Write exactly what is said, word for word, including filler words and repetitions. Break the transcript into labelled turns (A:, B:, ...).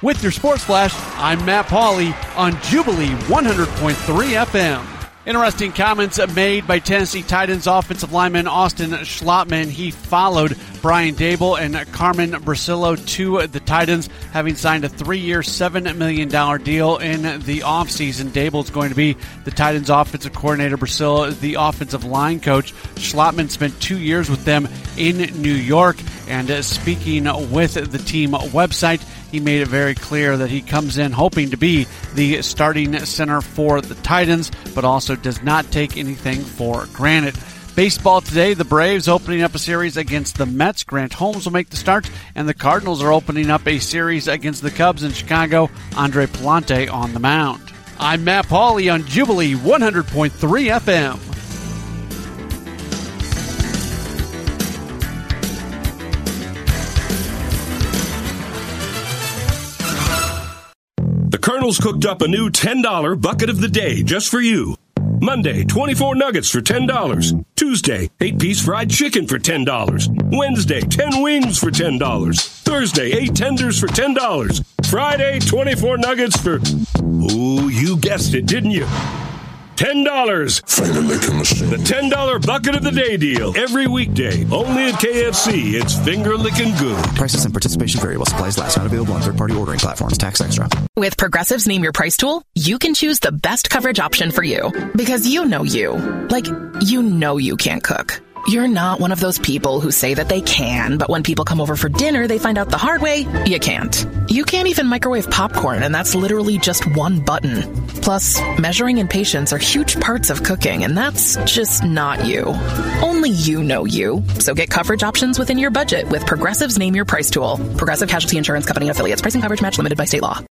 A: With your Sports Flash, I'm Matt Pauley on Jubilee one hundred point three F M. Interesting comments made by Tennessee Titans offensive lineman Austin Schlottman. He followed Brian Dable and Carmen Bracillo to the Titans, having signed a three-year, seven million dollars deal in the offseason. Dable is going to be the Titans offensive coordinator, Bracillo the offensive line coach. Schlottman spent two years with them in New York, and uh, speaking with the team website, he made it very clear that he comes in hoping to be the starting center for the Titans, but also does not take anything for granted. Baseball today, the Braves opening up a series against the Mets. Grant Holmes will make the start, and the Cardinals are opening up a series against the Cubs in Chicago. Andre Palante on the mound. I'm Matt Pauley on Jubilee one hundred point three F M.
B: The Colonel's cooked up a new ten dollar bucket of the day just for you. Monday, twenty-four nuggets for ten dollars. Tuesday, eight-piece fried chicken for ten dollars. Wednesday, ten wings for ten dollars. Thursday, eight tenders for ten dollars. Friday, twenty-four nuggets for... Ooh, you guessed it, didn't you? ten dollars.
C: Finger licking machine.
B: The ten dollar bucket of the day deal. Every weekday. Only at K F C. It's finger licking good.
D: Prices and participation vary while supplies last. Not available on third-party ordering platforms. Tax extra.
E: With Progressive's Name Your Price tool, you can choose the best coverage option for you. Because you know you. Like, you know you can't cook. You're not one of those people who say that they can, but when people come over for dinner, they find out the hard way, you can't. You can't even microwave popcorn, and that's literally just one button. Plus, measuring and patience are huge parts of cooking, and that's just not you. Only you know you. So get coverage options within your budget with Progressive's Name Your Price tool. Progressive Casualty Insurance Company and affiliates. Pricing coverage match limited by state law.